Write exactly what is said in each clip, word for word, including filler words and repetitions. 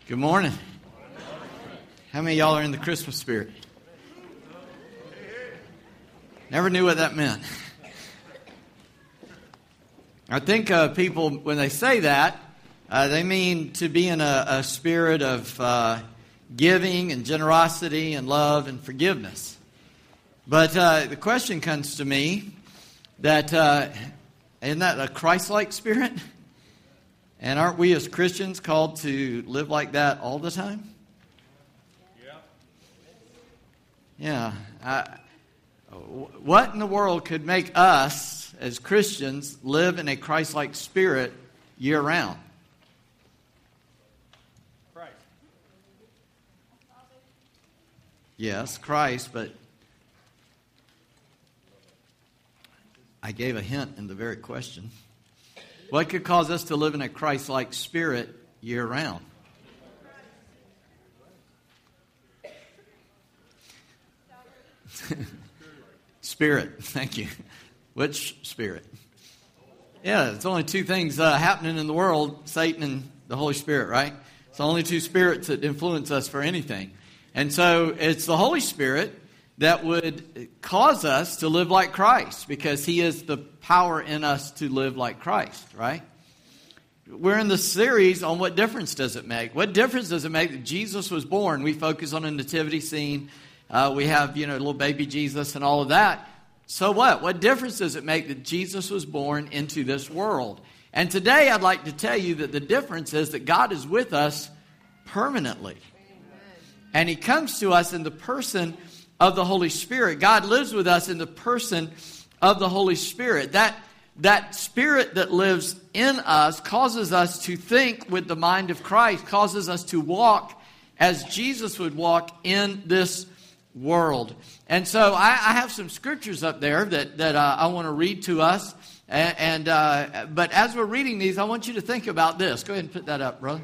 Good morning. How many of y'all are in the Christmas spirit? Never knew what that meant. I think uh, people, when they say that, uh, they mean to be in a, a spirit of uh, giving and generosity and love and forgiveness. But uh, the question comes to me that, uh, isn't that a Christ-like spirit? And aren't we as Christians called to live like that all the time? Yeah. Yeah. What in the world could make us, as Christians, live in a Christ-like spirit year-round? Christ. Yes, Christ, but I gave a hint in the very question. What could cause us to live in a Christ-like spirit year-round? Spirit, thank you. Which spirit? Yeah, it's only two things uh, happening in the world, Satan and the Holy Spirit, right? It's the only two spirits that influence us for anything. And so it's the Holy Spirit that would cause us to live like Christ, because He is the power in us to live like Christ, right? We're in the series on what difference does it make. What difference does it make that Jesus was born? We focus on a nativity scene. Uh, we have, you know, little baby Jesus and all of that. So what? What difference does it make that Jesus was born into this world? And today I'd like to tell you that the difference is that God is with us permanently. And He comes to us in the person of the Holy Spirit. God lives with us in the person of the Holy Spirit. That, that Spirit that lives in us causes us to think with the mind of Christ, causes us to walk as Jesus would walk in this world. And so I, I have some scriptures up there that, that uh, I want to read to us. And, and uh, but as we're reading these, I want you to think about this. Go ahead and put that up, brother.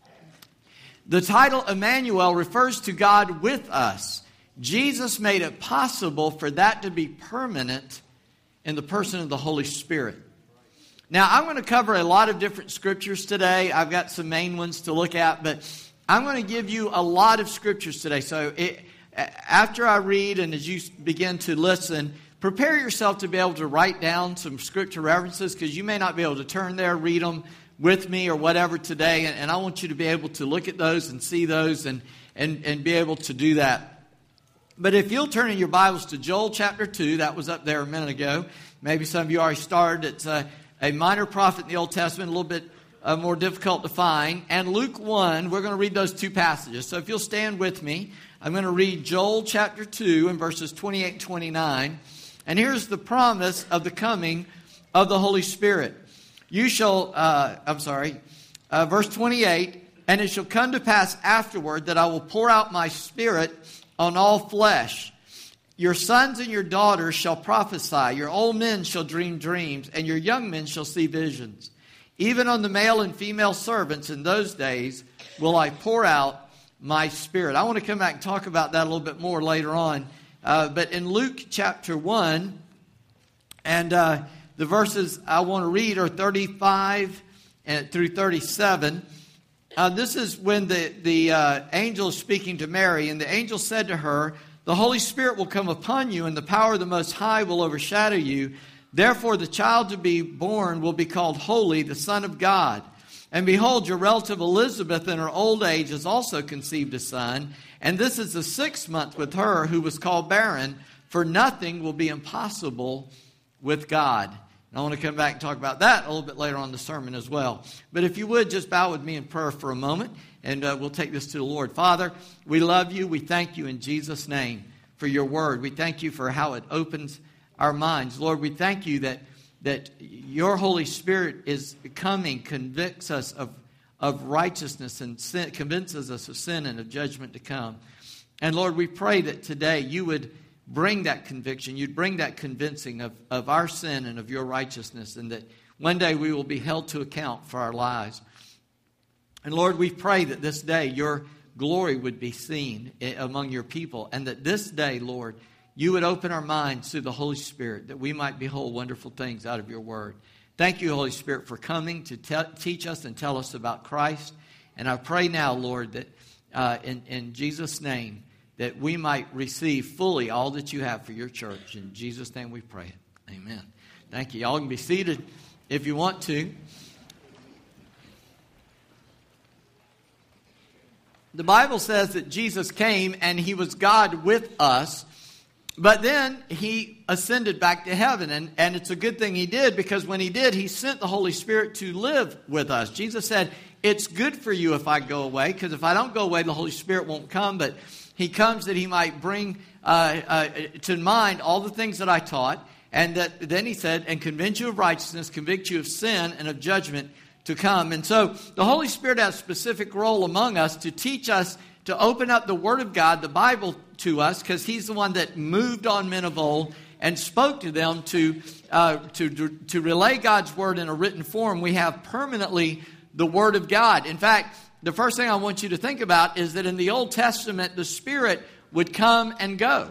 The title Emmanuel refers to God with us. Jesus made it possible for that to be permanent in the person of the Holy Spirit. Now, I'm going to cover a lot of different scriptures today. I've got some main ones to look at, but I'm going to give you a lot of scriptures today. So it, after I read and as you begin to listen, prepare yourself to be able to write down some scripture references, because you may not be able to turn there, read them with me or whatever today. And, and I want you to be able to look at those and see those and, and, and be able to do that. But if you'll turn in your Bibles to Joel chapter two, that was up there a minute ago. Maybe some of you already started. It's a, a minor prophet in the Old Testament, a little bit uh, more difficult to find. And Luke one, we're going to read those two passages. So if you'll stand with me, I'm going to read Joel chapter two and verses twenty-eight and twenty-nine. And here's the promise of the coming of the Holy Spirit. You shall, uh, I'm sorry, uh, verse twenty-eight, and it shall come to pass afterward that I will pour out my Spirit on all flesh. Your sons and your daughters shall prophesy. Your old men shall dream dreams, and your young men shall see visions. Even on the male and female servants in those days will I pour out my Spirit. I want to come back and talk about that a little bit more later on. Uh, but in Luke chapter one, and uh, the verses I want to read are thirty-five and through thirty-seven. Uh, this is when the, the uh, angel is speaking to Mary, and the angel said to her, "The Holy Spirit will come upon you, and the power of the Most High will overshadow you. Therefore, the child to be born will be called Holy, the Son of God. And behold, your relative Elizabeth in her old age has also conceived a son, and this is the sixth month with her who was called barren, for nothing will be impossible with God." And I want to come back and talk about that a little bit later on in the sermon as well. But if you would, just bow with me in prayer for a moment, and uh, we'll take this to the Lord. Father, we love you. We thank you in Jesus' name for your word. We thank you for how it opens our minds. Lord, we thank you that that your Holy Spirit is coming, convicts us of, of righteousness and sin, convinces us of sin and of judgment to come. And Lord, we pray that today you would bring that conviction, you'd bring that convincing of, of our sin and of your righteousness, and that one day we will be held to account for our lives. And Lord, we pray that this day your glory would be seen among your people, and that this day, Lord, you would open our minds through the Holy Spirit, that we might behold wonderful things out of your word. Thank you, Holy Spirit, for coming to te- teach us and tell us about Christ. And I pray now, Lord, that uh, in, in Jesus' name, that we might receive fully all that you have for your church. In Jesus' name we pray it. Amen. Thank you. Y'all can be seated if you want to. The Bible says that Jesus came and he was God with us, but then he ascended back to heaven. And, and it's a good thing he did, because when he did, he sent the Holy Spirit to live with us. Jesus said, it's good for you if I go away, because if I don't go away, the Holy Spirit won't come, but he comes that he might bring uh, uh, to mind all the things that I taught. And that then he said, and convince you of righteousness, convict you of sin and of judgment to come. And so the Holy Spirit has a specific role among us to teach us to open up the Word of God, the Bible, to us, because he's the one that moved on men of old and spoke to them to, uh, to, to relay God's Word in a written form. We have permanently the Word of God. In fact, the first thing I want you to think about is that in the Old Testament, the Spirit would come and go.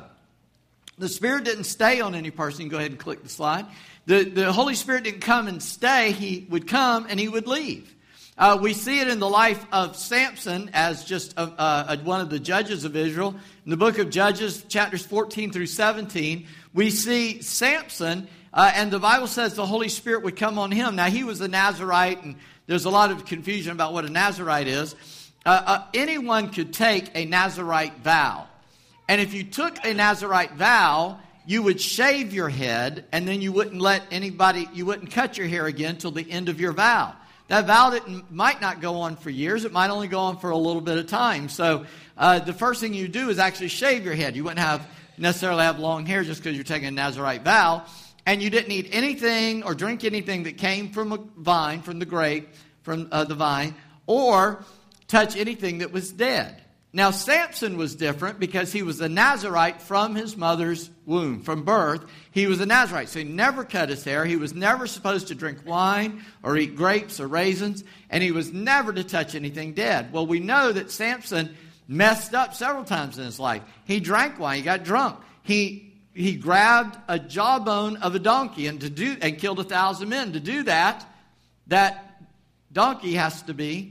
The Spirit didn't stay on any person. You can go ahead and click the slide. The, the Holy Spirit didn't come and stay. He would come and he would leave. Uh, we see it in the life of Samson as just a, a, one of the judges of Israel. In the book of Judges, chapters fourteen through seventeen, we see Samson, uh, and the Bible says the Holy Spirit would come on him. Now, he was a Nazirite, and there's a lot of confusion about what a Nazirite is. Uh, uh, anyone could take a Nazirite vow. And if you took a Nazirite vow, you would shave your head, and then you wouldn't let anybody, you wouldn't cut your hair again till the end of your vow. That vow didn't, might not go on for years. It might only go on for a little bit of time. So uh, the first thing you do is actually shave your head. You wouldn't have necessarily have long hair just because you're taking a Nazirite vow. And you didn't eat anything or drink anything that came from a vine, from the grape, from uh, the vine, or touch anything that was dead. Now, Samson was different because he was a Nazirite from his mother's womb, from birth. He was a Nazirite, so he never cut his hair. He was never supposed to drink wine or eat grapes or raisins, and he was never to touch anything dead. Well, we know that Samson messed up several times in his life. He drank wine. He got drunk. He he grabbed a jawbone of a donkey and to do and killed a thousand men. To do that, that donkey has to be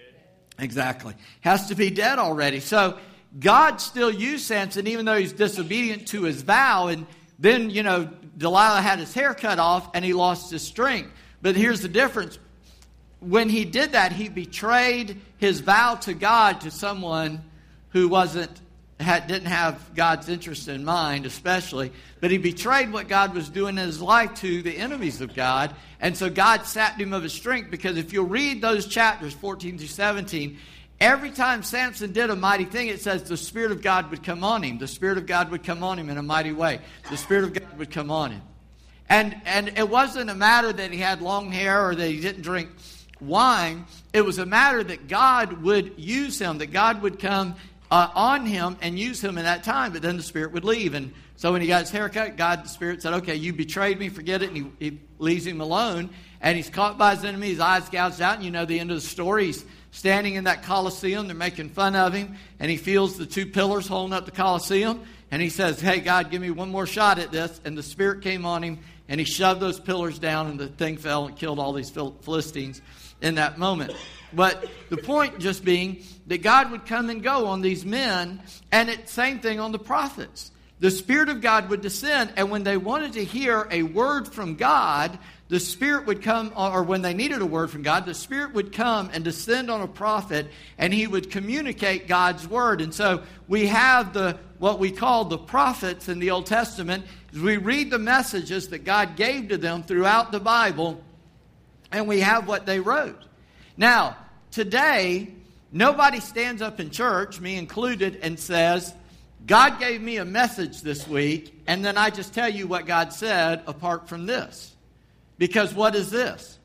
Exactly. Has to be dead already. So God still used Samson even though he's disobedient to his vow. And then, you know, Delilah had his hair cut off and he lost his strength. But here's the difference. When he did that, he betrayed his vow to God to someone who wasn't, had, didn't have God's interest in mind, especially. But he betrayed what God was doing in his life to the enemies of God. And so God sapped him of his strength, because if you'll read those chapters, fourteen through seventeen, every time Samson did a mighty thing, it says the Spirit of God would come on him. The Spirit of God would come on him in a mighty way. The Spirit of God would come on him. And, and it wasn't a matter that he had long hair or that he didn't drink wine. It was a matter that God would use him, that God would come uh, on him and use him in that time, but then the Spirit would leave. And so when he got his hair cut, God, the Spirit said, okay, you betrayed me, forget it, and he, he leaves him alone. And he's caught by his enemy, his eyes gouged out, and you know the end of the story. He's standing in that Colosseum, they're making fun of him, and he feels the two pillars holding up the Colosseum, and he says, hey, God, give me one more shot at this. And the Spirit came on him, and he shoved those pillars down, and the thing fell and killed all these Philistines in that moment. But the point just being that God would come and go on these men, and it's the same thing on the prophets. The Spirit of God would descend, and when they wanted to hear a word from God, the Spirit would come, or when they needed a word from God, the Spirit would come and descend on a prophet, and he would communicate God's word. And so we have the what we call the prophets in the Old Testament. As we read the messages that God gave to them throughout the Bible, and we have what they wrote. Now, today, nobody stands up in church, me included, and says, God gave me a message this week, and then I just tell you what God said apart from this. Because what is this?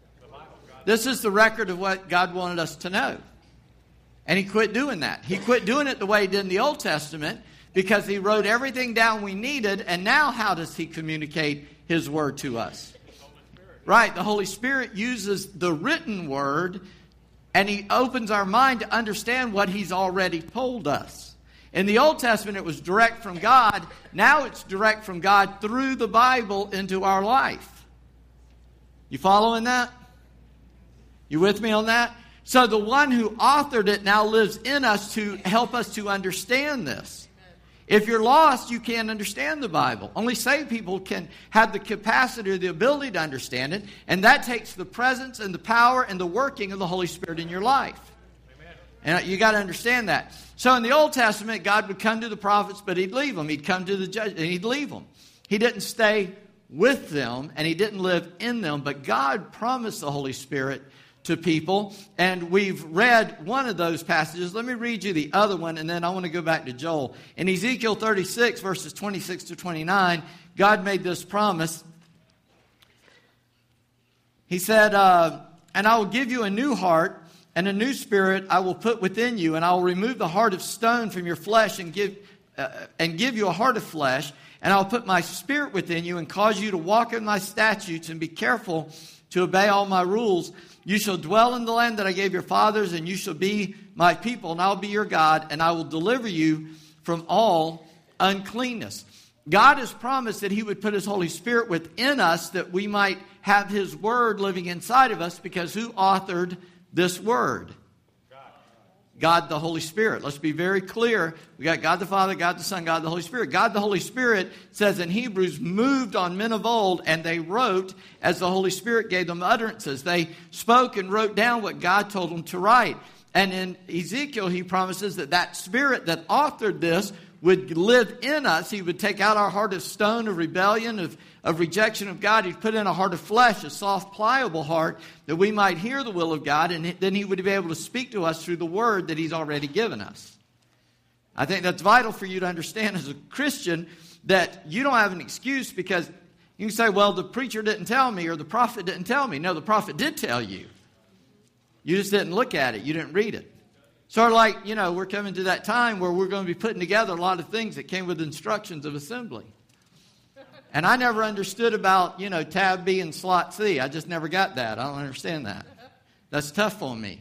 This is the record of what God wanted us to know. And he quit doing that. He quit doing it the way he did in the Old Testament, because he wrote everything down we needed, and now how does he communicate his word to us? Right, the Holy Spirit uses the written word, and he opens our mind to understand what he's already told us. In the Old Testament, it was direct from God. Now it's direct from God through the Bible into our life. You following that? You with me on that? So the one who authored it now lives in us to help us to understand this. If you're lost, you can't understand the Bible. Only saved people can have the capacity or the ability to understand it. And that takes the presence and the power and the working of the Holy Spirit in your life. Amen. And you got to understand that. So in the Old Testament, God would come to the prophets, but he'd leave them. He'd come to the judge, and he'd leave them. He didn't stay with them, and he didn't live in them. But God promised the Holy Spirit to people, and we've read one of those passages. Let me read you the other one, and then I want to go back to Joel. In Ezekiel thirty-six, verses twenty-six to twenty-nine, God made this promise. He said, uh, and I will give you a new heart, and a new spirit I will put within you, and I will remove the heart of stone from your flesh and give uh, and give you a heart of flesh, and I will put my spirit within you and cause you to walk in my statutes and be careful to obey all my rules. You shall dwell in the land that I gave your fathers, and you shall be my people, and I will be your God, and I will deliver you from all uncleanness. God has promised that he would put his Holy Spirit within us that we might have his word living inside of us, because who authored this word? God the Holy Spirit. Let's be very clear. We got God the Father, God the Son, God the Holy Spirit. God the Holy Spirit says in Hebrews, moved on men of old, and they wrote as the Holy Spirit gave them utterances. They spoke and wrote down what God told them to write. And in Ezekiel, he promises that that Spirit that authored this would live in us. He would take out our heart of stone, of rebellion, of, of rejection of God. He'd put in a heart of flesh, a soft, pliable heart, that we might hear the will of God, and then he would be able to speak to us through the word that he's already given us. I think that's vital for you to understand as a Christian, that you don't have an excuse, because you can say, well, the preacher didn't tell me, or the prophet didn't tell me. No, the prophet did tell you. You just didn't look at it. You didn't read it. Sort of like, you know, we're coming to that time where we're going to be putting together a lot of things that came with instructions of assembly. And I never understood about, you know, tab B and slot C. I just never got that. I don't understand that. That's tough on me.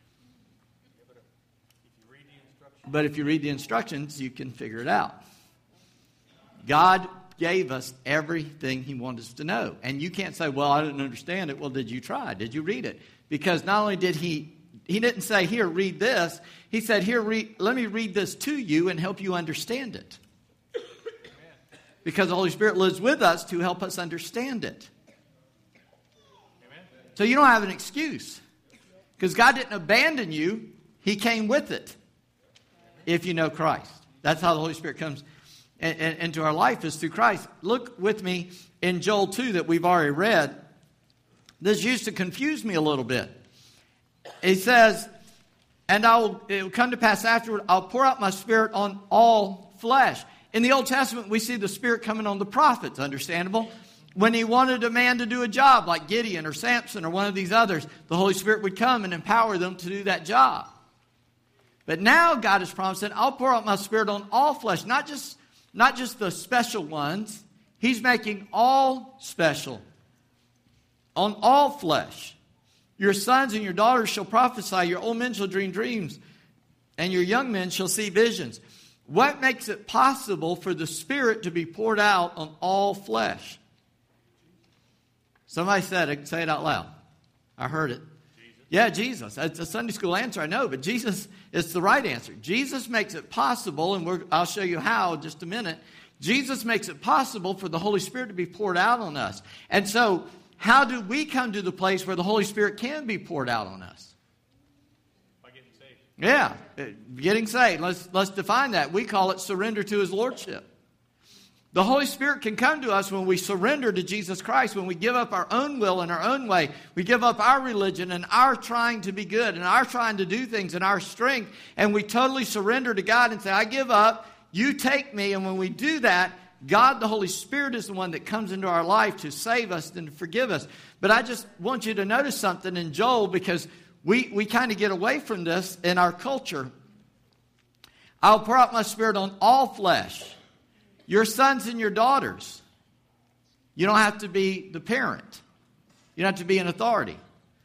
But if you read the instructions, you can figure it out. God gave us everything he wanted us to know. And you can't say, well, I didn't understand it. Well, did you try? Did you read it? Because not only did he He didn't say, here, read this. He said, here, read, let me read this to you and help you understand it. Because the Holy Spirit lives with us to help us understand it. Amen. So you don't have an excuse. Because God didn't abandon you. He came with it. If you know Christ. That's how the Holy Spirit comes in, in, into our life, is through Christ. Look with me in Joel two that we've already read. This used to confuse me a little bit. He says, and I will, it will come to pass afterward, I'll pour out my spirit on all flesh. In the Old Testament, we see the Spirit coming on the prophets, understandable. When he wanted a man to do a job like Gideon or Samson or one of these others, the Holy Spirit would come and empower them to do that job. But now God has promised that I'll pour out my Spirit on all flesh, not just, not just the special ones. He's making all special, on all flesh. Your sons and your daughters shall prophesy, your old men shall dream dreams, and your young men shall see visions. What makes it possible for the Spirit to be poured out on all flesh? Somebody said it. Say it out loud. I heard it. Jesus. Yeah, Jesus. It's a Sunday school answer, I know, but Jesus is the right answer. Jesus makes it possible, and we're, I'll show you how in just a minute. Jesus makes it possible for the Holy Spirit to be poured out on us. And so, how do we come to the place where the Holy Spirit can be poured out on us? Yeah, getting saved. Let's, let's define that. We call it surrender to his lordship. The Holy Spirit can come to us when we surrender to Jesus Christ, when we give up our own will and our own way. We give up our religion and our trying to be good and our trying to do things and our strength. And we totally surrender to God and say, I give up, you take me. And when we do that, God, the Holy Spirit, is the one that comes into our life to save us and to forgive us. But I just want you to notice something in Joel, because We we kind of get away from this in our culture. I'll pour out my Spirit on all flesh. Your sons and your daughters. You don't have to be the parent. You don't have to be an authority.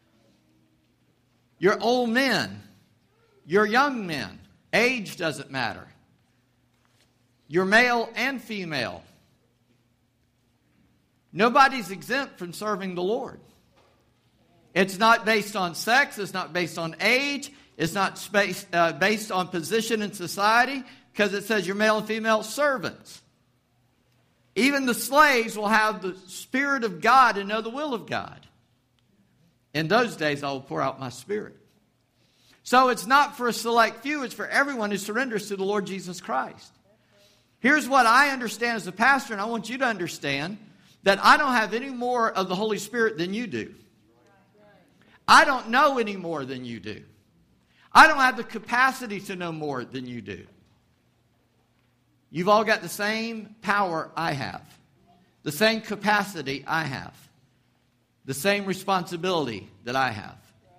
Your old men. Your young men. Age doesn't matter. Your male and female. Nobody's exempt from serving the Lord. It's not based on sex. It's not based on age. It's not space, uh, based on position in society, because it says you're male and female servants. Even the slaves will have the Spirit of God and know the will of God. In those days, I will pour out my Spirit. So it's not for a select few. It's for everyone who surrenders to the Lord Jesus Christ. Here's what I understand as a pastor, and I want you to understand that I don't have any more of the Holy Spirit than you do. I don't know any more than you do. I don't have the capacity to know more than you do. You've all got the same power I have, the same capacity I have, the same responsibility that I have.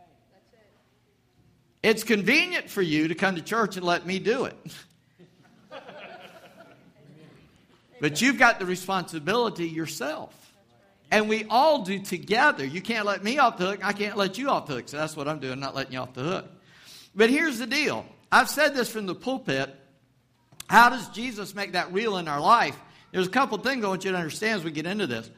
It's convenient for you to come to church and let me do it. But you've got the responsibility yourself. And we all do together. You can't let me off the hook. I can't let you off the hook. So that's what I'm doing, not letting you off the hook. But here's the deal. I've said this from the pulpit. How does Jesus make that real in our life? There's a couple things I want you to understand as we get into this.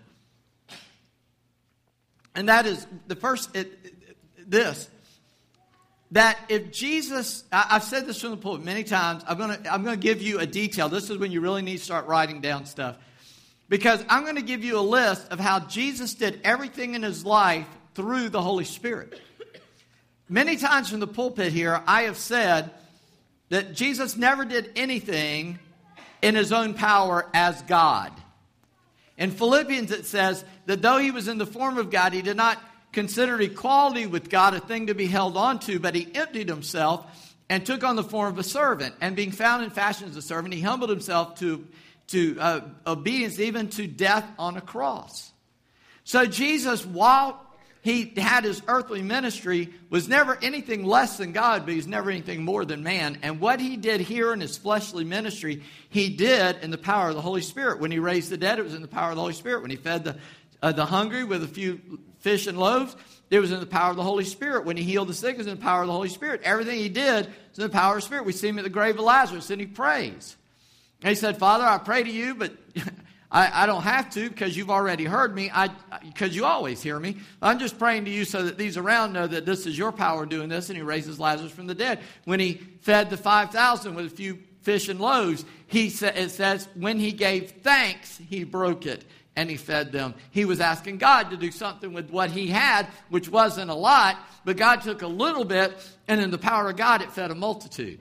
And that is, the first, it, it, this. That if Jesus, I, I've said this from the pulpit many times. I'm going to I'm going to give you a detail. This is when you really need to start writing down stuff. Because I'm going to give you a list of how Jesus did everything in his life through the Holy Spirit. Many times from the pulpit here, I have said that Jesus never did anything in his own power as God. In Philippians it says that though he was in the form of God, he did not consider equality with God a thing to be held on to, but he emptied himself and took on the form of a servant. And being found in fashion as a servant, he humbled himself to, to uh, obedience, even to death on a cross. So Jesus, while he had his earthly ministry, was never anything less than God, but he's never anything more than man. And what he did here in his fleshly ministry, he did in the power of the Holy Spirit. When he raised the dead, it was in the power of the Holy Spirit. When he fed the, uh, the hungry with a few fish and loaves, it was in the power of the Holy Spirit. When he healed the sick, it was in the power of the Holy Spirit. Everything he did was in the power of the Spirit. We see him at the grave of Lazarus, and he prays. And he said, Father, I pray to you, but I, I don't have to because you've already heard me, I, because you always hear me. I'm just praying to you so that these around know that this is your power doing this. And he raises Lazarus from the dead. When he fed the five thousand with a few fish and loaves, he sa- it says when he gave thanks, he broke it and he fed them. He was asking God to do something with what he had, which wasn't a lot, but God took a little bit, and in the power of God, it fed a multitude.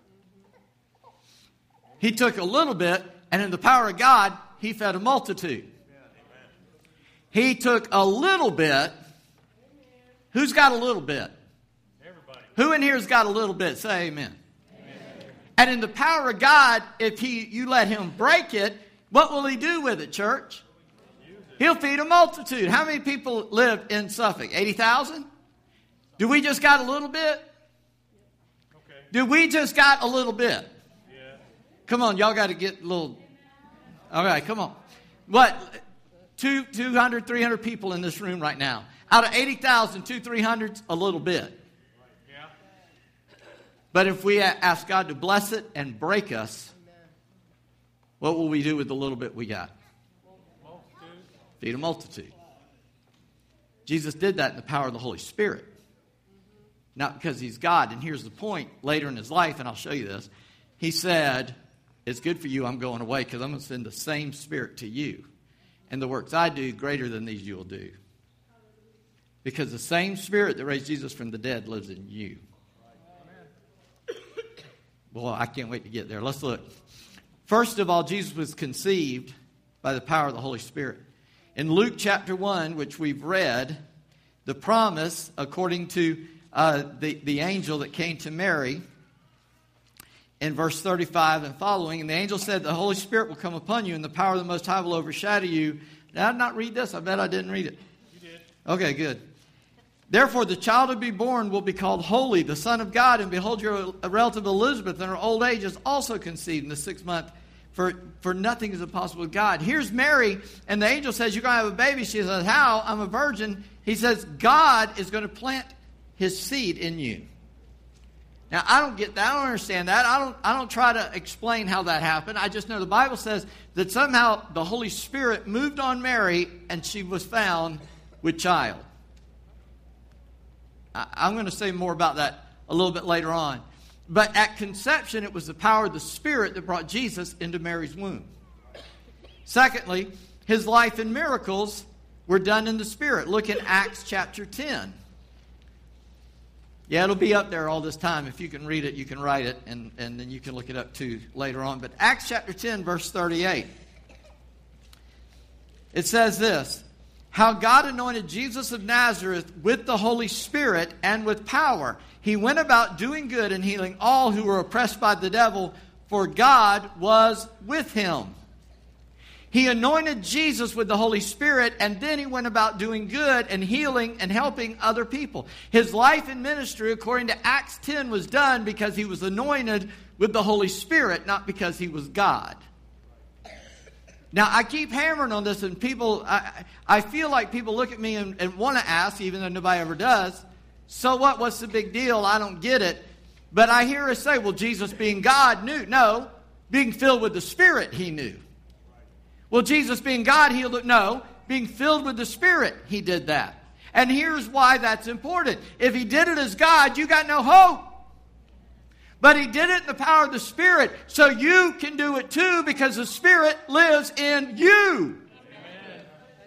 He took a little bit, and in the power of God, he fed a multitude. He took a little bit. Who's got a little bit? Everybody. Who in here has got a little bit? Say amen. Amen. And in the power of God, if he you let him break it, what will he do with it, church? He'll feed a multitude. How many people live in Suffolk? eighty thousand? Do we just got a little bit? Okay. Do we just got a little bit? Yeah. Come on, y'all got to get a little... All right, come on. What? Two, 200, three hundred people in this room right now. Out of eighty thousand, two, three hundred's a little bit. Yeah. But if we ask God to bless it and break us, what will we do with the little bit we got? Multitude. Feed a multitude. Jesus did that in the power of the Holy Spirit. Not because he's God. And here's the point. Later in his life, and I'll show you this, he said, it's good for you I'm going away because I'm going to send the same Spirit to you. And the works I do, greater than these you will do. Because the same Spirit that raised Jesus from the dead lives in you. Boy, I can't wait to get there. Let's look. First of all, Jesus was conceived by the power of the Holy Spirit. In Luke chapter one, which we've read, the promise, according to uh, the, the angel that came to Mary, in verse thirty-five and following, and the angel said, the Holy Spirit will come upon you, and the power of the Most High will overshadow you. Did I not read this? I bet I didn't read it. You did. Okay, good. Therefore, the child to be born will be called Holy, the Son of God. And behold, your relative Elizabeth in her old age is also conceived in the sixth month. For, for nothing is impossible with God. Here's Mary, and the angel says, you're going to have a baby. She says, how? I'm a virgin. He says, God is going to plant his seed in you. Now, I don't get that. I don't understand that. I don't, I don't try to explain how that happened. I just know the Bible says that somehow the Holy Spirit moved on Mary, and she was found with child. I, I'm going to say more about that a little bit later on. But at conception, it was the power of the Spirit that brought Jesus into Mary's womb. Secondly, his life and miracles were done in the Spirit. Look at Acts chapter ten. Yeah, it'll be up there all this time. If you can read it, you can write it, and, and then you can look it up too later on. But Acts chapter ten, verse thirty-eight. It says this, how God anointed Jesus of Nazareth with the Holy Spirit and with power. He went about doing good and healing all who were oppressed by the devil, for God was with him. He anointed Jesus with the Holy Spirit, and then he went about doing good and healing and helping other people. His life and ministry, according to Acts ten, was done because he was anointed with the Holy Spirit, not because he was God. Now, I keep hammering on this, and people, I, I feel like people look at me and, and want to ask, even though nobody ever does, so what? What's the big deal? I don't get it. But I hear us say, well, Jesus being God knew. No, being filled with the Spirit, he knew. Well, Jesus being God healed it. No, being filled with the Spirit, he did that. And here's why that's important. If he did it as God, you got no hope. But he did it in the power of the Spirit, so you can do it too, because the Spirit lives in you. Amen.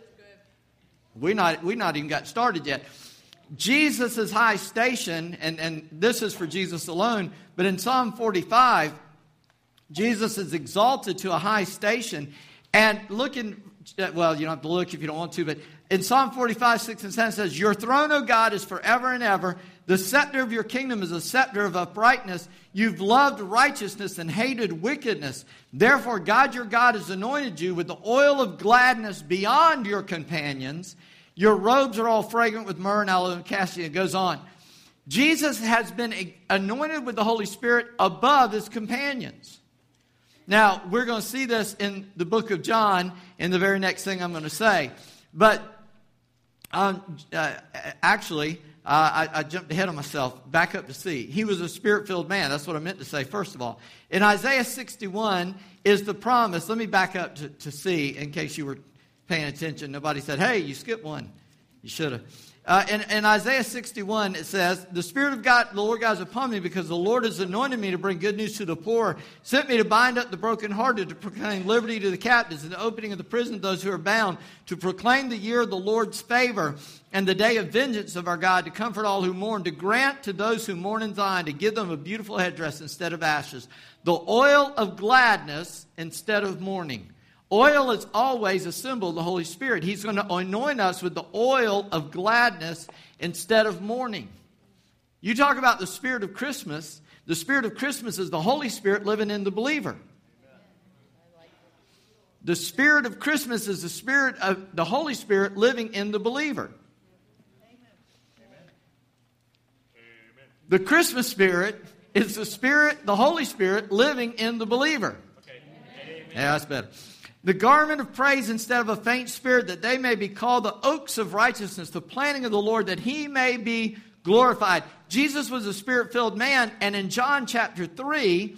We not we not even got started yet. Jesus' high station, and, and this is for Jesus alone, but in Psalm forty-five, Jesus is exalted to a high station. And look in, well, you don't have to look if you don't want to, but in Psalm forty-five, six and seven says, your throne, O God, is forever and ever. The scepter of your kingdom is a scepter of uprightness. You've loved righteousness and hated wickedness. Therefore, God your God has anointed you with the oil of gladness beyond your companions. Your robes are all fragrant with myrrh and aloe and cassia. It goes on. Jesus has been anointed with the Holy Spirit above his companions. Now, we're going to see this in the book of John in the very next thing I'm going to say. But um, uh, actually, uh, I, I jumped ahead of myself. Back up to see. He was a Spirit-filled man. That's what I meant to say, first of all. In Isaiah sixty-one is the promise. Let me back up to, to see in case you were paying attention. Nobody said, hey, you skipped one. You should have. Uh, in, in Isaiah sixty-one, it says, the Spirit of God, the Lord God is upon me, because the Lord has anointed me to bring good news to the poor, sent me to bind up the brokenhearted, to proclaim liberty to the captives, and the opening of the prison to those who are bound, to proclaim the year of the Lord's favor, and the day of vengeance of our God, to comfort all who mourn, to grant to those who mourn in Zion, to give them a beautiful headdress instead of ashes, the oil of gladness instead of mourning. Oil is always a symbol of the Holy Spirit. He's going to anoint us with the oil of gladness instead of mourning. You talk about the spirit of Christmas. The spirit of Christmas is the Holy Spirit living in the believer. The spirit of Christmas is the spirit of the Holy Spirit living in the believer. The Christmas spirit is the spirit, the Holy Spirit living in the believer. Yeah, that's better. The garment of praise instead of a faint spirit, that they may be called the oaks of righteousness, the planting of the Lord, that he may be glorified. Jesus was a Spirit-filled man, and in John chapter three,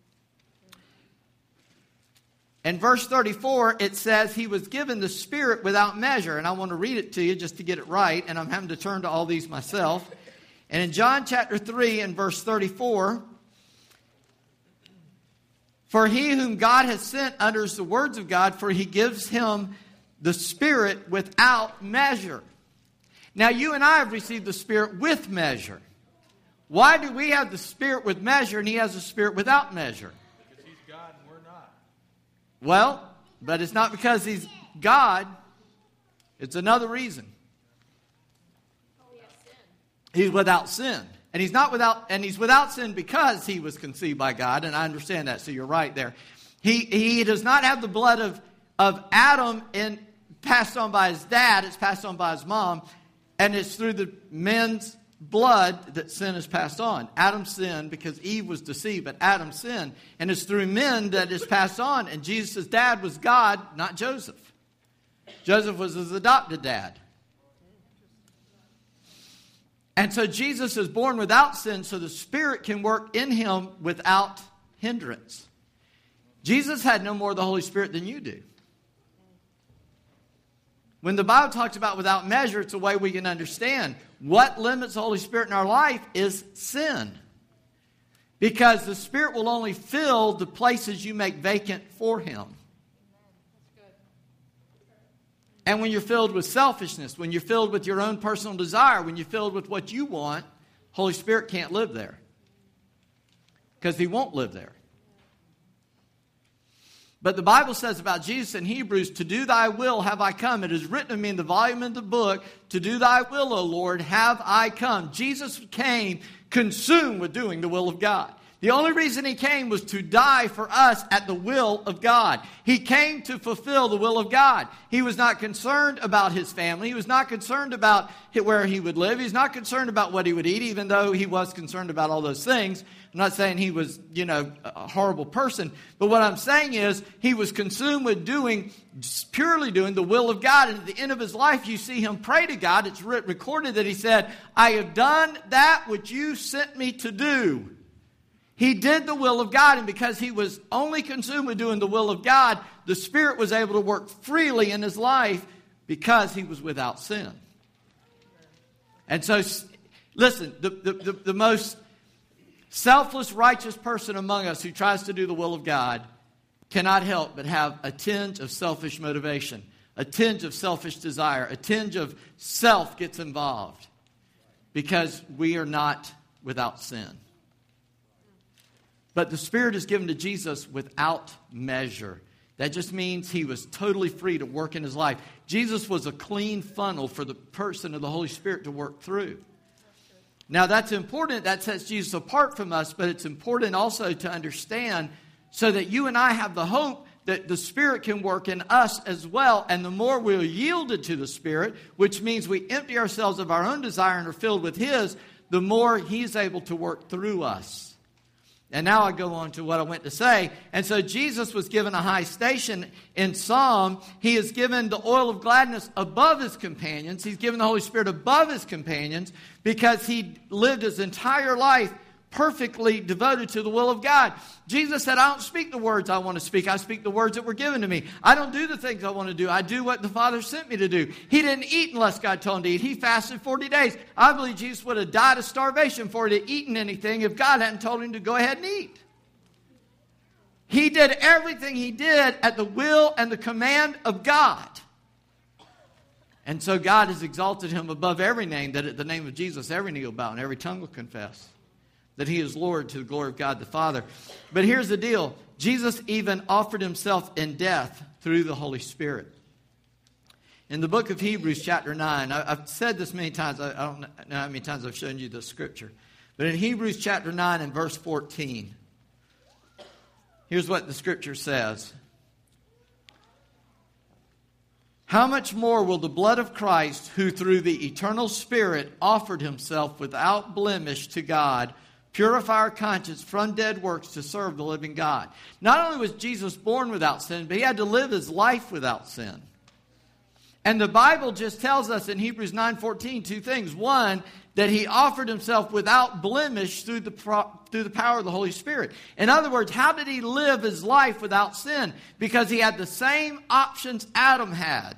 and verse thirty-four, it says he was given the Spirit without measure. And I want to read it to you just to get it right, and I'm having to turn to all these myself. And in John chapter three and verse thirty-four, for he whom God has sent utters the words of God, for he gives him the Spirit without measure. Now, you and I have received the Spirit with measure. Why do we have the Spirit with measure and he has the Spirit without measure? Because he's God and we're not. Well, but it's not because he's God. It's another reason. He's without sin. And he's not without, and he's without sin because he was conceived by God, and I understand that, so you're right there. He he does not have the blood of, of Adam and passed on by his dad, it's passed on by his mom, and it's through the men's blood that sin is passed on. Adam sinned because Eve was deceived, but Adam sinned, and it's through men that is passed on, and Jesus' dad was God, not Joseph. Joseph was his adopted dad. And so Jesus is born without sin, so the Spirit can work in him without hindrance. Jesus had no more of the Holy Spirit than you do. When the Bible talks about without measure, it's a way we can understand. What limits the Holy Spirit in our life is sin. Because the Spirit will only fill the places you make vacant for Him. And when you're filled with selfishness, when you're filled with your own personal desire, when you're filled with what you want, Holy Spirit can't live there. Because He won't live there. But the Bible says about Jesus in Hebrews, to do thy will have I come. It is written of me in the volume of the book, to do thy will, O Lord, have I come. Jesus came consumed with doing the will of God. The only reason He came was to die for us at the will of God. He came to fulfill the will of God. He was not concerned about His family. He was not concerned about where He would live. He's not concerned about what He would eat, even though He was concerned about all those things. I'm not saying He was, you know, a horrible person. But what I'm saying is He was consumed with doing, purely doing the will of God. And at the end of His life, you see Him pray to God. It's recorded that He said, I have done that which you sent me to do. He did the will of God, and because He was only consumed with doing the will of God, the Spirit was able to work freely in His life because He was without sin. And so, listen, the, the, the, the most selfless, righteous person among us who tries to do the will of God cannot help but have a tinge of selfish motivation, a tinge of selfish desire, a tinge of self gets involved because we are not without sin. But the Spirit is given to Jesus without measure. That just means He was totally free to work in His life. Jesus was a clean funnel for the person of the Holy Spirit to work through. Now that's important. That sets Jesus apart from us, but it's important also to understand so that you and I have the hope that the Spirit can work in us as well. And the more we're yielded to the Spirit, which means we empty ourselves of our own desire and are filled with His, the more He's able to work through us. And now I go on to what I went to say. And so Jesus was given a high station in Psalm. He is given the oil of gladness above His companions. He's given the Holy Spirit above His companions because He lived His entire life perfectly devoted to the will of God. Jesus said, I don't speak the words I want to speak. I speak the words that were given to me. I don't do the things I want to do. I do what the Father sent me to do. He didn't eat unless God told him to eat. He fasted forty days. I believe Jesus would have died of starvation for he had eaten anything if God hadn't told him to go ahead and eat. He did everything He did at the will and the command of God. And so God has exalted Him above every name, that at the name of Jesus every knee will bow and every tongue will confess that He is Lord to the glory of God the Father. But here's the deal. Jesus even offered Himself in death through the Holy Spirit. In the book of Hebrews chapter nine, I've said this many times. I don't know how many times I've shown you the scripture. But in Hebrews chapter nine and verse fourteen, here's what the scripture says. How much more will the blood of Christ, who through the eternal Spirit offered Himself without blemish to God, purify our conscience from dead works to serve the living God? Not only was Jesus born without sin, but He had to live His life without sin. And the Bible just tells us in Hebrews nine fourteen two things. One, that He offered Himself without blemish through the, through the power of the Holy Spirit. In other words, how did He live His life without sin? Because He had the same options Adam had.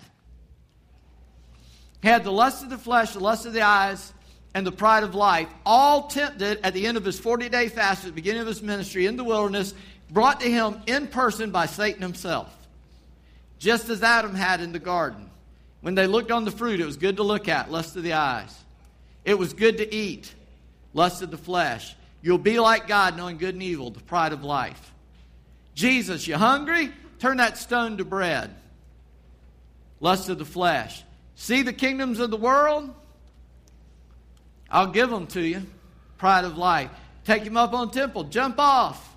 He had the lust of the flesh, the lust of the eyes, and the pride of life, all tempted at the end of His forty-day fast, at the beginning of His ministry in the wilderness, brought to Him in person by Satan himself. Just as Adam had in the garden. When they looked on the fruit, it was good to look at, lust of the eyes. It was good to eat, lust of the flesh. You'll be like God, knowing good and evil, the pride of life. Jesus, you hungry? Turn that stone to bread. Lust of the flesh. See the kingdoms of the world? I'll give them to you. Pride of life. Take him up on the temple. Jump off.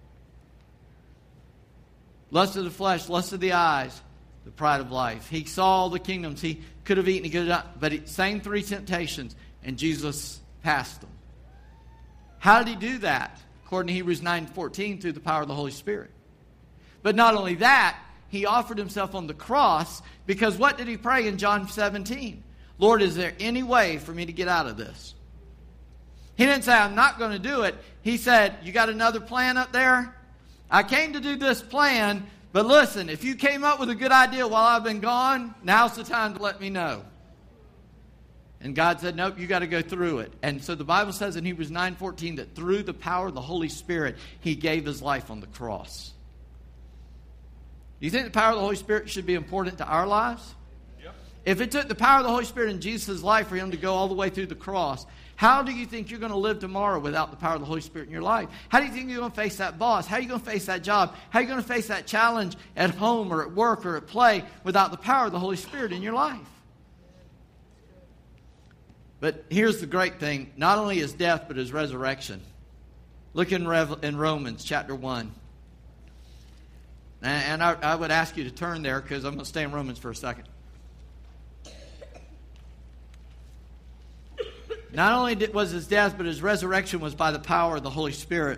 Lust of the flesh, lust of the eyes, the pride of life. He saw the kingdoms. He could have eaten, he could have done, but it, same three temptations, and Jesus passed them. How did He do that? According to Hebrews nine fourteen, through the power of the Holy Spirit. But not only that, He offered Himself on the cross, because what did He pray in John seventeen? Lord, is there any way for me to get out of this? He didn't say, I'm not going to do it. He said, you got another plan up there? I came to do this plan, But listen, if you came up with a good idea while I've been gone, now's the time to let me know. And God said, nope, you got to go through it. And so the Bible says in Hebrews nine fourteen that through the power of the Holy Spirit, He gave His life on the cross. Do you think the power of the Holy Spirit should be important to our lives? Yep. If it took the power of the Holy Spirit in Jesus' life for Him to go all the way through the cross, how do you think you're going to live tomorrow without the power of the Holy Spirit in your life? How do you think you're going to face that boss? How are you going to face that job? How are you going to face that challenge at home or at work or at play without the power of the Holy Spirit in your life? But here's the great thing. Not only His death, but His resurrection. Look in, Rev- in Romans chapter one. And I, I would ask you to turn there because I'm going to stay in Romans for a second. Not only did, was His death, but His resurrection was by the power of the Holy Spirit.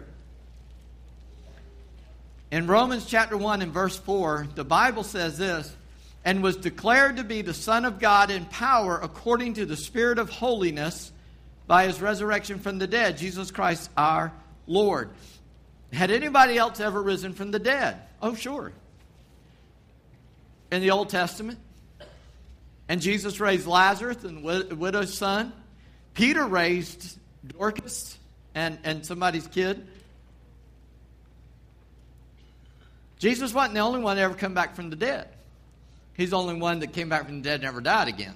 In Romans chapter one and verse four, the Bible says this, and was declared to be the Son of God in power according to the Spirit of holiness by His resurrection from the dead, Jesus Christ our Lord. Had anybody else ever risen from the dead? Oh, sure. In the Old Testament. And Jesus raised Lazarus and the widow's son. Peter raised Dorcas and, and somebody's kid. Jesus wasn't the only one to ever come back from the dead. He's the only one that came back from the dead and never died again.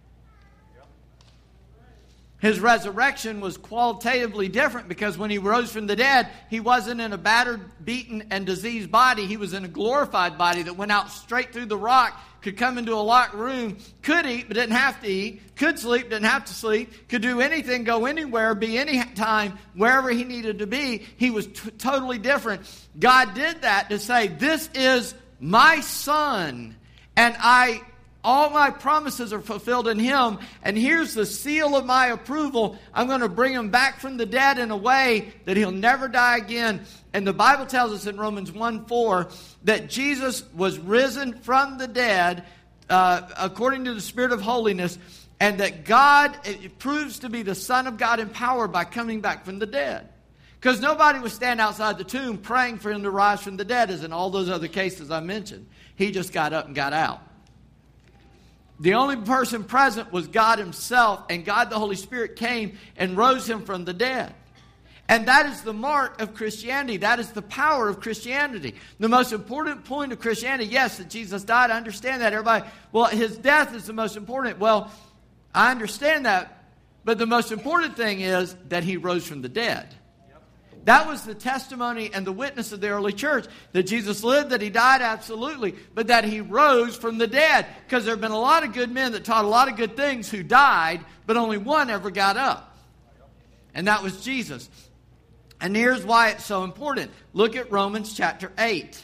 His resurrection was qualitatively different because when He rose from the dead, He wasn't in a battered, beaten, and diseased body. He was in a glorified body that went out straight through the rock, could come into a locked room, could eat but didn't have to eat, could sleep, didn't have to sleep, could do anything, go anywhere, be any time, wherever He needed to be. He was t- totally different. God did that to say, this is my Son, and I... all my promises are fulfilled in Him. And here's the seal of my approval. I'm going to bring Him back from the dead in a way that He'll never die again. And the Bible tells us in Romans one four that Jesus was risen from the dead uh, according to the Spirit of holiness. And that God it proves to be the Son of God in power by coming back from the dead. Because nobody was standing outside the tomb praying for Him to rise from the dead, as in all those other cases I mentioned. He just got up and got out. The only person present was God Himself, and God the Holy Spirit came and rose Him from the dead. And that is the mark of Christianity. That is the power of Christianity. The most important point of Christianity, yes, that Jesus died. I understand that. Everybody, well, His death is the most important. Well, I understand that. But the most important thing is that He rose from the dead. That was the testimony and the witness of the early church. That Jesus lived, that He died, absolutely. But that He rose from the dead. Because there have been a lot of good men that taught a lot of good things who died, but only one ever got up. And that was Jesus. And here's why it's so important. Look at Romans chapter eight.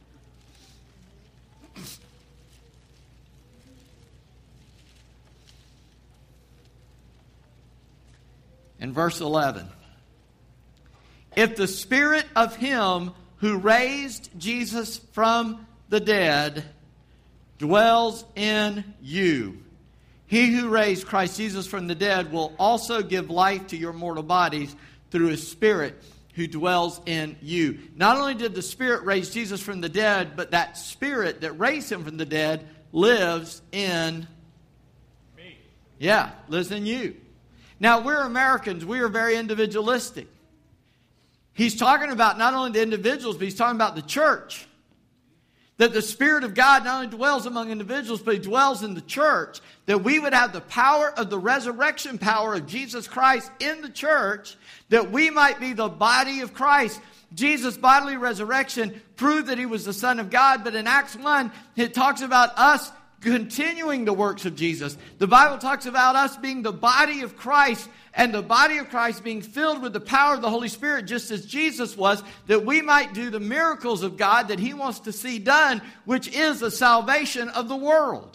In verse eleven. If the Spirit of Him who raised Jesus from the dead dwells in you, He who raised Christ Jesus from the dead will also give life to your mortal bodies through His Spirit who dwells in you. Not only did the Spirit raise Jesus from the dead, but that Spirit that raised Him from the dead lives in me. Yeah, lives in you. Now, we're Americans. We are very individualistic. He's talking about not only the individuals, but He's talking about the church. That the Spirit of God not only dwells among individuals, but He dwells in the church. That we would have the power of the resurrection power of Jesus Christ in the church, that we might be the body of Christ. Jesus' bodily resurrection proved that He was the Son of God, but in Acts one, it talks about us continuing the works of Jesus. The Bible talks about us being the body of Christ, and the body of Christ being filled with the power of the Holy Spirit, just as Jesus was, that we might do the miracles of God that He wants to see done, which is the salvation of the world.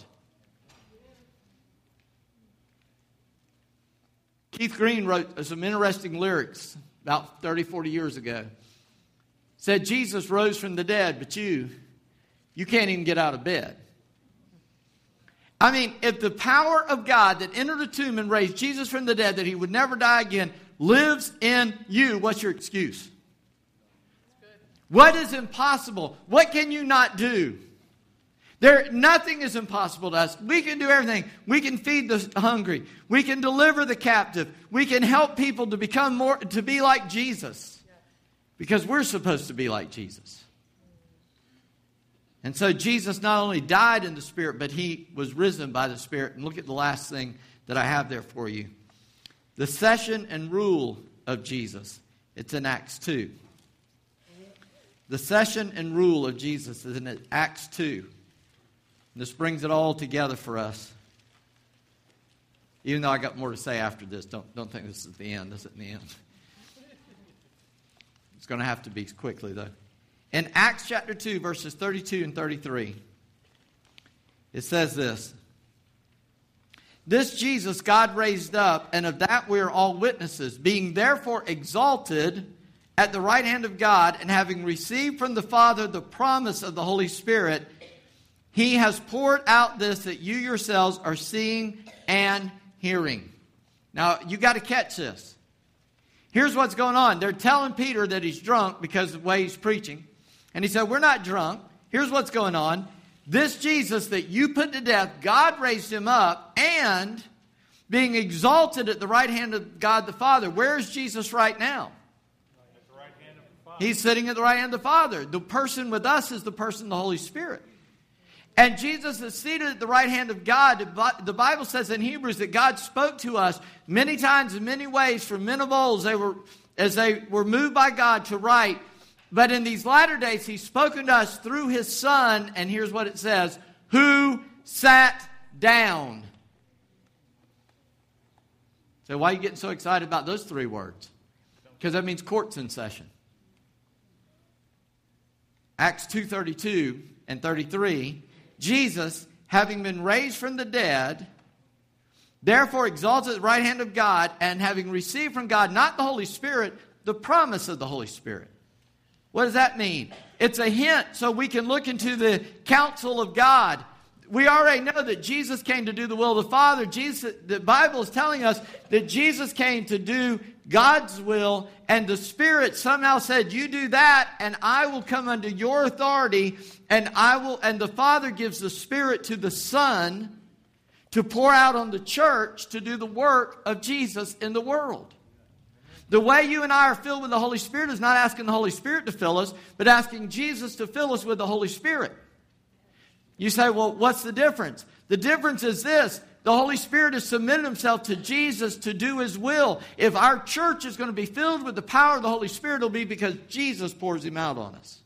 Keith Green wrote some interesting lyrics about thirty, forty years ago. Said, Jesus rose from the dead, but you, you can't even get out of bed. I mean, if the power of God that entered the tomb and raised Jesus from the dead, that He would never die again, lives in you, what's your excuse? What is impossible? What can you not do? There, nothing is impossible to us. We can do everything. We can feed the hungry. We can deliver the captive. We can help people to become more, to be like Jesus. Because we're supposed to be like Jesus. And so Jesus not only died in the Spirit, but He was risen by the Spirit. And look at the last thing that I have there for you. The session and rule of Jesus. It's in Acts two. The session and rule of Jesus is in Acts two. This brings it all together for us. Even though I got more to say after this, don't, don't think this is the end. This isn't the end. It's going to have to be quickly, though. In Acts chapter two, verses thirty-two and thirty-three, it says this. This Jesus God raised up, and of that we are all witnesses, being therefore exalted at the right hand of God, and having received from the Father the promise of the Holy Spirit, He has poured out this that you yourselves are seeing and hearing. Now, you got to catch this. Here's what's going on. They're telling Peter that he's drunk because of the way he's preaching. And he said, we're not drunk. Here's what's going on. This Jesus that you put to death, God raised Him up, and being exalted at the right hand of God the Father. Where is Jesus right now? At the right hand of the Father. He's sitting at the right hand of the Father. The person with us is the person, the Holy Spirit. And Jesus is seated at the right hand of God. The Bible says in Hebrews that God spoke to us many times in many ways from men of old as they were, as they were moved by God to write. But in these latter days, He's spoken to us through His Son. And here's what it says. Who sat down. So why are you getting so excited about those three words? Because that means court's in session. Acts two thirty-two and thirty-three. Jesus, having been raised from the dead, therefore exalted at the right hand of God, and having received from God, not the Holy Spirit, the promise of the Holy Spirit. What does that mean? It's a hint so we can look into the counsel of God. We already know that Jesus came to do the will of the Father. Jesus, the Bible is telling us that Jesus came to do God's will, and the Spirit somehow said, you do that, and I will come under your authority, and I will, and the Father gives the Spirit to the Son to pour out on the church to do the work of Jesus in the world. The way you and I are filled with the Holy Spirit is not asking the Holy Spirit to fill us, but asking Jesus to fill us with the Holy Spirit. You say, well, what's the difference? The difference is this. The Holy Spirit has submitted Himself to Jesus to do His will. If our church is going to be filled with the power of the Holy Spirit, it'll be because Jesus pours Him out on us.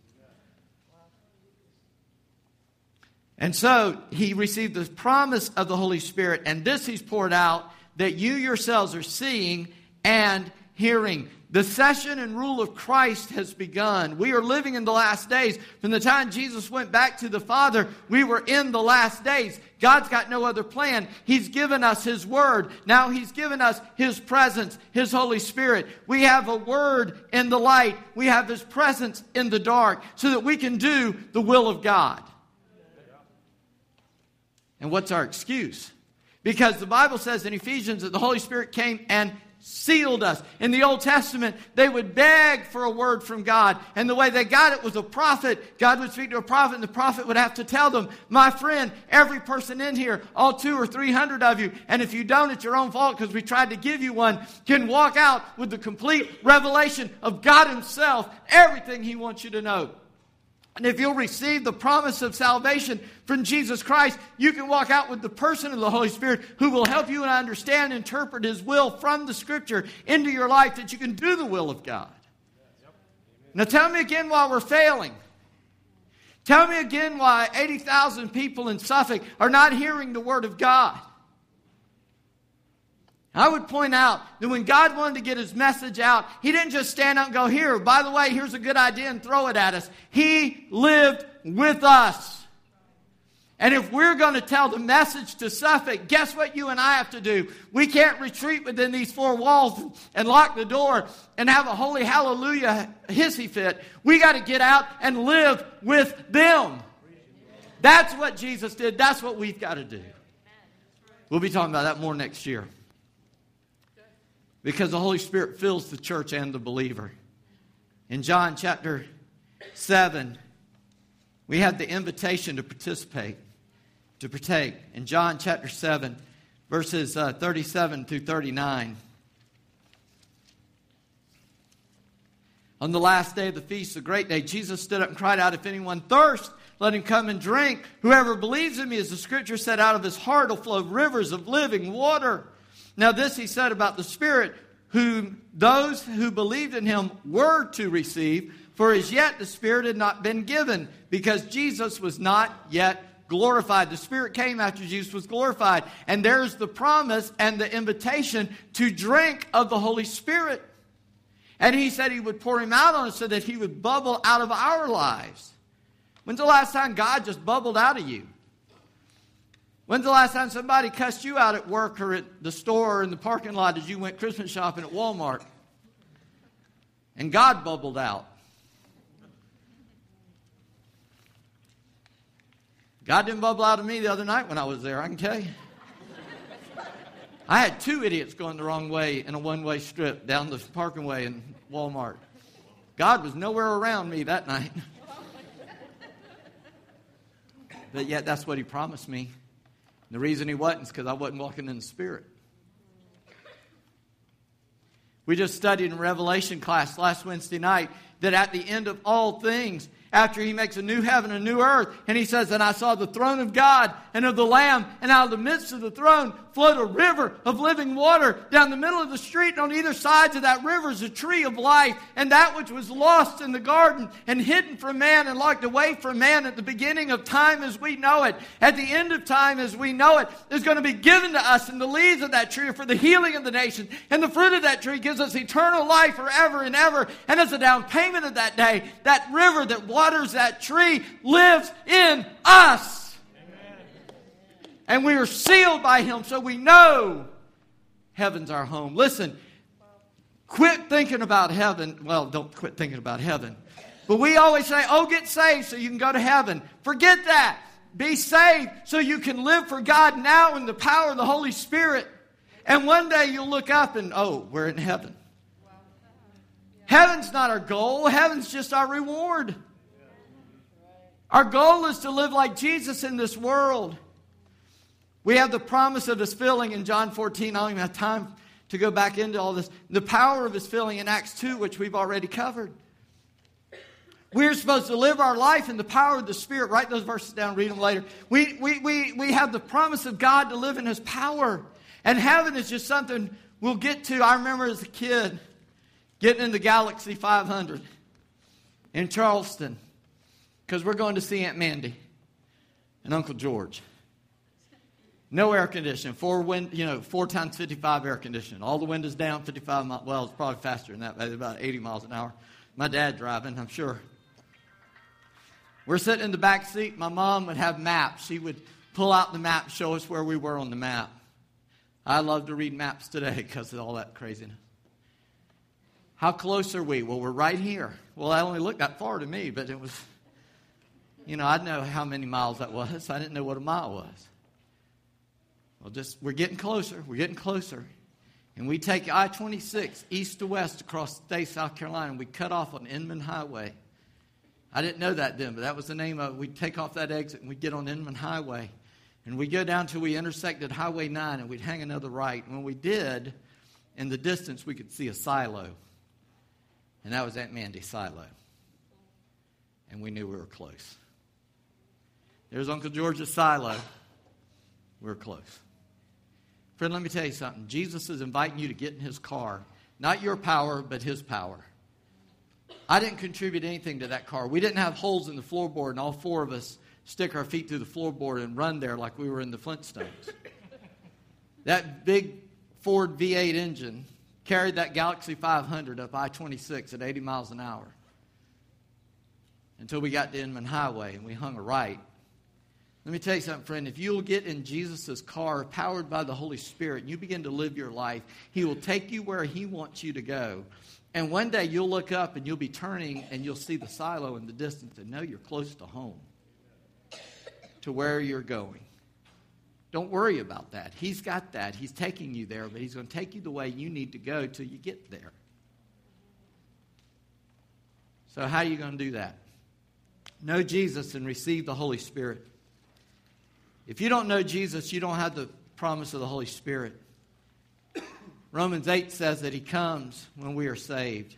And so, He received the promise of the Holy Spirit, and this He's poured out that you yourselves are seeing and hearing. The session and rule of Christ has begun. We are living in the last days. From the time Jesus went back to the Father, we were in the last days. God's got no other plan. He's given us His Word. Now He's given us His presence, His Holy Spirit. We have a Word in the light. We have His presence in the dark so that we can do the will of God. And what's our excuse? Because the Bible says in Ephesians that the Holy Spirit came and sealed us. In the Old Testament, they would beg for a word from God. And the way they got it was a prophet. God would speak to a prophet, and the prophet would have to tell them, my friend, every person in here, all two or three hundred of you, and if you don't, it's your own fault because we tried to give you one, can walk out with the complete revelation of God Himself, everything He wants you to know. And if you'll receive the promise of salvation from Jesus Christ, you can walk out with the person of the Holy Spirit who will help you and understand and interpret His will from the Scripture into your life that you can do the will of God. Now tell me again why we're failing. Tell me again why eighty thousand people in Suffolk are not hearing the Word of God. I would point out that when God wanted to get His message out, He didn't just stand up and go, here, by the way, here's a good idea, and throw it at us. He lived with us. And if we're going to tell the message to Suffolk, guess what you and I have to do? We can't retreat within these four walls and lock the door and have a holy hallelujah hissy fit. We got to get out and live with them. That's what Jesus did. That's what we've got to do. We'll be talking about that more next year. Because the Holy Spirit fills the church and the believer. In John chapter seven, we have the invitation to participate, to partake. In John chapter seven, verses uh, thirty-seven through thirty-nine. On the last day of the feast, the great day, Jesus stood up and cried out, "If anyone thirsts, let him come and drink. Whoever believes in me, as the scripture said, out of his heart will flow rivers of living water." Now this he said about the Spirit, whom those who believed in him were to receive, for as yet the Spirit had not been given, because Jesus was not yet glorified. The Spirit came after Jesus was glorified. And there's the promise and the invitation to drink of the Holy Spirit. And he said he would pour him out on us so that he would bubble out of our lives. When's the last time God just bubbled out of you? When's the last time somebody cussed you out at work or at the store or in the parking lot as you went Christmas shopping at Walmart? And God bubbled out. God didn't bubble out of me the other night when I was there, I can tell you. I had two idiots going the wrong way in a one-way strip down the parking way in Walmart. God was nowhere around me that night. But yet that's what he promised me. And the reason he wasn't is because I wasn't walking in the Spirit. We just studied in Revelation class last Wednesday night that at the end of all things, after he makes a new heaven, a new earth, and he says, "And I saw the throne of God and of the Lamb, and out of the midst of the throne flowed a river of living water down the middle of the street, and on either sides of that river is a tree of life, and that which was lost in the garden and hidden from man and locked away from man at the beginning of time as we know it, at the end of time as we know it, is going to be given to us, and the leaves of that tree are for the healing of the nation, and the fruit of that tree gives us eternal life forever and ever, and as a down payment of that day, that river that waters that tree lives in us." And we are sealed by him, so we know heaven's our home. Listen, quit thinking about heaven. Well, don't quit thinking about heaven. But we always say, oh, get saved so you can go to heaven. Forget that. Be saved so you can live for God now in the power of the Holy Spirit. And one day you'll look up and, oh, we're in heaven. Heaven's not our goal. Heaven's just our reward. Our goal is to live like Jesus in this world. We have the promise of his filling in John fourteen. I don't even have time to go back into all this. The power of his filling in Acts two, which we've already covered. We're supposed to live our life in the power of the Spirit. Write those verses down, read them later. We, we, we, we have the promise of God to live in his power. And heaven is just something we'll get to. I remember as a kid getting in the Galaxy five hundred in Charleston because we're going to see Aunt Mandy and Uncle George. No air conditioning, four wind, you know, four times fifty-five air conditioning. All the windows down, fifty-five miles. Well, it's probably faster than that, but about eighty miles an hour. My dad driving, I'm sure. We're sitting in the back seat. My mom would have maps. She would pull out the map, show us where we were on the map. I love to read maps today because of all that craziness. How close are we? Well, we're right here. Well, that only looked that far to me, but it was, you know, I didn't know how many miles that was. I didn't know what a mile was. Well, just, we're getting closer. We're getting closer. And we take I twenty-six east to west across the state of South Carolina, and we cut off on Inman Highway. I didn't know that then, but that was the name of it. We'd take off that exit, and we'd get on Inman Highway. And we'd go down till we intersected Highway nine, and we'd hang another right. And when we did, in the distance, we could see a silo. And that was Aunt Mandy's silo. And we knew we were close. There's Uncle George's silo. We were close. Friend, let me tell you something. Jesus is inviting you to get in his car. Not your power, but his power. I didn't contribute anything to that car. We didn't have holes in the floorboard, and all four of us stick our feet through the floorboard and run there like we were in the Flintstones. That big Ford V eight engine carried that Galaxy five hundred up I twenty-six at eighty miles an hour until we got to Inman Highway and we hung a right. Let me tell you something, friend. If you'll get in Jesus' car, powered by the Holy Spirit, and you begin to live your life, he will take you where he wants you to go. And one day you'll look up and you'll be turning and you'll see the silo in the distance and know you're close to home, to where you're going. Don't worry about that. He's got that. He's taking you there, but he's going to take you the way you need to go till you get there. So how are you going to do that? know Jesus and receive the Holy Spirit. If you don't know Jesus, you don't have the promise of the Holy Spirit. Romans eight says that he comes when we are saved.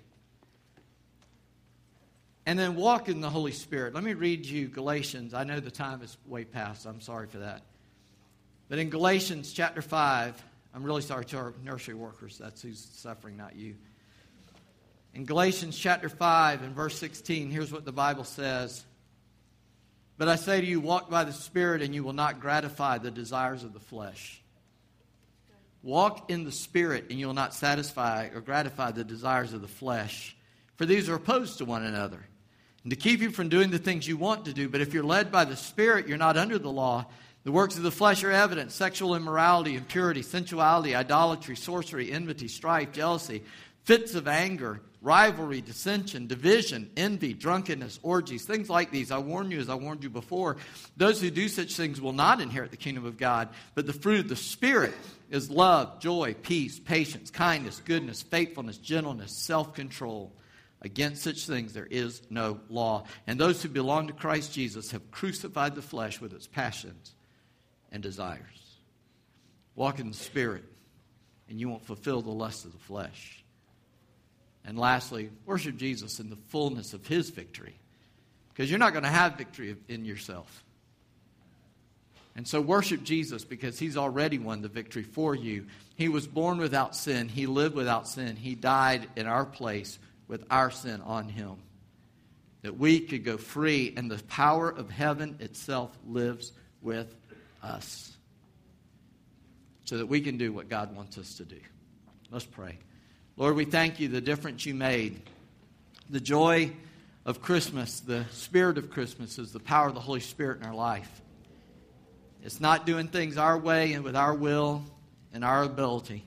And then walk in the Holy Spirit. Let me read you Galatians. I know the time is way past. I'm sorry for that. But in Galatians chapter five, I'm really sorry to our nursery workers. That's who's suffering, not you. In Galatians chapter five and verse sixteen, here's what the Bible says. But I say to you, walk by the Spirit, and you will not gratify the desires of the flesh. Walk in the Spirit, and you will not satisfy or gratify the desires of the flesh. For these are opposed to one another, and to keep you from doing the things you want to do. But if you're led by the Spirit, you're not under the law. The works of the flesh are evident: sexual immorality, impurity, sensuality, idolatry, sorcery, enmity, strife, jealousy, fits of anger, rivalry, dissension, division, envy, drunkenness, orgies, things like these. I warn you, as I warned you before, those who do such things will not inherit the kingdom of God. But the fruit of the Spirit is love, joy, peace, patience, kindness, goodness, faithfulness, gentleness, self-control. Against such things there is no law. And those who belong to Christ Jesus have crucified the flesh with its passions and desires. Walk in the Spirit, and you won't fulfill the lust of the flesh. And lastly, worship Jesus in the fullness of his victory. Because you're not going to have victory in yourself. And so worship Jesus because he's already won the victory for you. He was born without sin. He lived without sin. He died in our place with our sin on him, that we could go free, and the power of heaven itself lives with us, so that we can do what God wants us to do. Let's pray. Lord, we thank you the difference you made. The joy of Christmas, the spirit of Christmas, is the power of the Holy Spirit in our life. It's not doing things our way and with our will and our ability.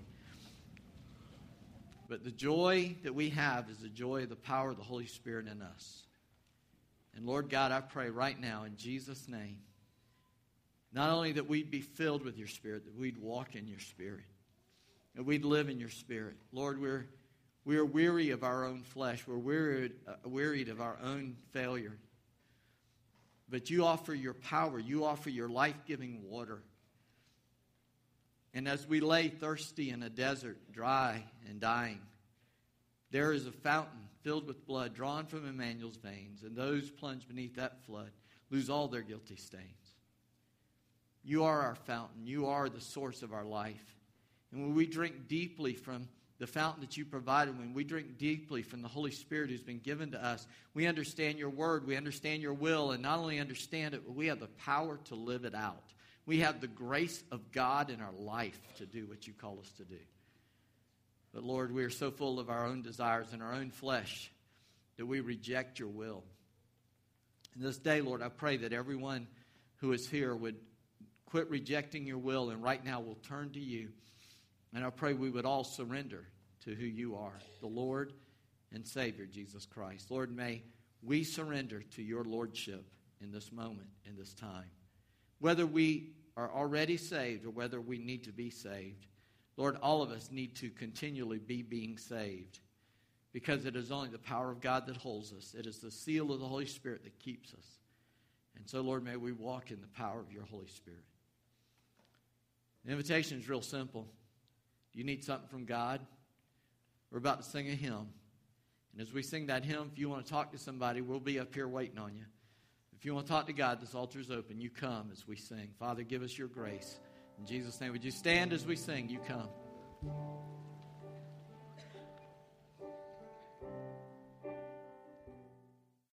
But the joy that we have is the joy of the power of the Holy Spirit in us. And Lord God, I pray right now in Jesus' name, not only that we'd be filled with your Spirit, that we'd walk in your Spirit, that we'd live in your Spirit. Lord, we're, we're weary of our own flesh. We're wearied, uh, wearied of our own failure. But you offer your power. You offer your life-giving water. And as we lay thirsty in a desert, dry and dying, there is a fountain filled with blood drawn from Emmanuel's veins, and those plunged beneath that flood lose all their guilty stains. You are our fountain. You are the source of our life. And when we drink deeply from the fountain that you provided, when we drink deeply from the Holy Spirit who's been given to us, we understand your word, we understand your will, and not only understand it, but we have the power to live it out. We have the grace of God in our life to do what you call us to do. But Lord, we are so full of our own desires and our own flesh that we reject your will. And this day, Lord, I pray that everyone who is here would quit rejecting your will, and right now will turn to you. And I pray we would all surrender to who you are, the Lord and Savior, Jesus Christ. Lord, may we surrender to your lordship in this moment, in this time. Whether we are already saved or whether we need to be saved, Lord, all of us need to continually be being saved, because it is only the power of God that holds us. It is the seal of the Holy Spirit that keeps us. And so, Lord, may we walk in the power of your Holy Spirit. The invitation is real simple. Do you need something from God? We're about to sing a hymn. And as we sing that hymn, if you want to talk to somebody, we'll be up here waiting on you. If you want to talk to God, this altar is open. You come as we sing. Father, give us your grace. In Jesus' name, would you stand as we sing? You come.